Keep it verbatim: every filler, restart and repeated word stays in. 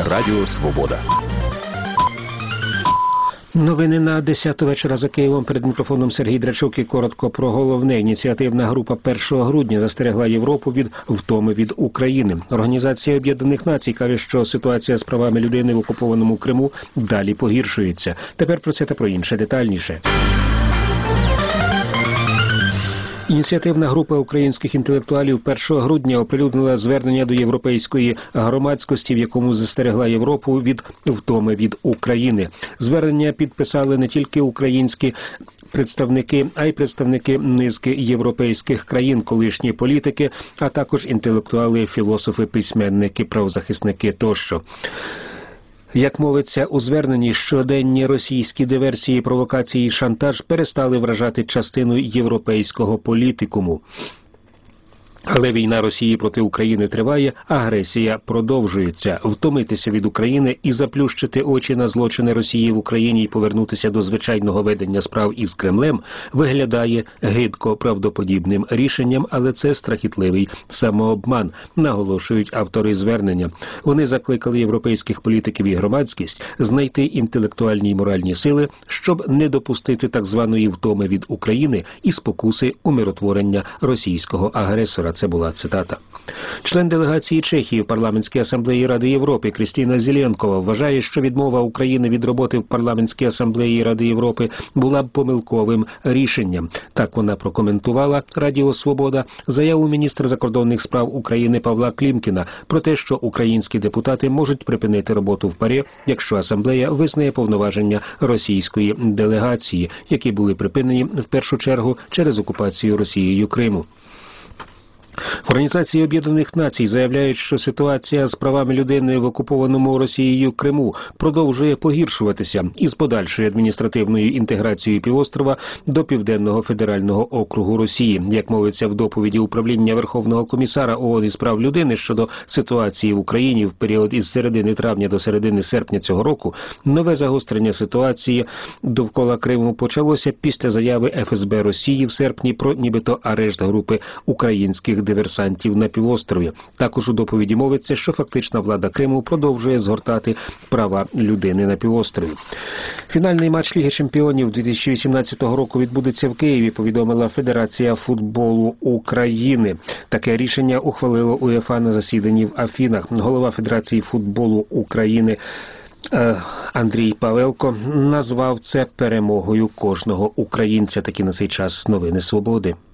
Радіо Свобода. Новини на десяту вечора за Києвом. Перед мікрофоном Сергій Драчук і коротко про головне. Ініціативна група першого грудня застерегла Європу від втоми від України. Організація Об'єднаних Націй каже, що ситуація з правами людини в окупованому Криму далі погіршується. Тепер про це та про інше детальніше. Ініціативна група українських інтелектуалів першого грудня оприлюднила звернення до європейської громадськості, в якому застерегла Європу від втоми від України. Звернення підписали не тільки українські представники, а й представники низки європейських країн, колишні політики, а також інтелектуали, філософи, письменники, правозахисники тощо. Як мовиться у зверненні, щоденні російські диверсії, провокації і шантаж перестали вражати частину європейського політикуму. Але війна Росії проти України триває, агресія продовжується. Втомитися від України і заплющити очі на злочини Росії в Україні і повернутися до звичайного ведення справ із Кремлем виглядає гидко правдоподібним рішенням, але це страхітливий самообман, наголошують автори звернення. Вони закликали європейських політиків і громадськість знайти інтелектуальні й моральні сили, щоб не допустити так званої втоми від України і спокуси умиротворення російського агресора. Це була цитата. Член делегації Чехії в парламентській асамблеї Ради Європи Крістіна Зеленкова вважає, що відмова України від роботи в парламентській асамблеї Ради Європи була б помилковим рішенням. Так вона прокоментувала Радіо Свобода заяву міністра закордонних справ України Павла Клімкіна про те, що українські депутати можуть припинити роботу в ПАРЄ, якщо асамблея визнає повноваження російської делегації, які були припинені в першу чергу через окупацію Росією Криму. Організації Об'єднаних Націй заявляють, що ситуація з правами людини в окупованому Росією Криму продовжує погіршуватися із подальшою адміністративною інтеграцією півострова до Південного федерального округу Росії. Як мовиться в доповіді управління Верховного комісара ООН із прав людини щодо ситуації в Україні в період із середини травня до середини серпня цього року, нове загострення ситуації довкола Криму почалося після заяви еф ес бе Росії в серпні про нібито арешт групи українських диверсантів на півострові. Також у доповіді мовиться, що фактична влада Криму продовжує згортати права людини на півострові. Фінальний матч Ліги чемпіонів дві тисячі вісімнадцятого року відбудеться в Києві, повідомила Федерація футболу України. Таке рішення ухвалило УЄФА на засіданні в Афінах. Голова Федерації футболу України Андрій Павелко назвав це перемогою кожного українця. Такі на цей час новини Свободи.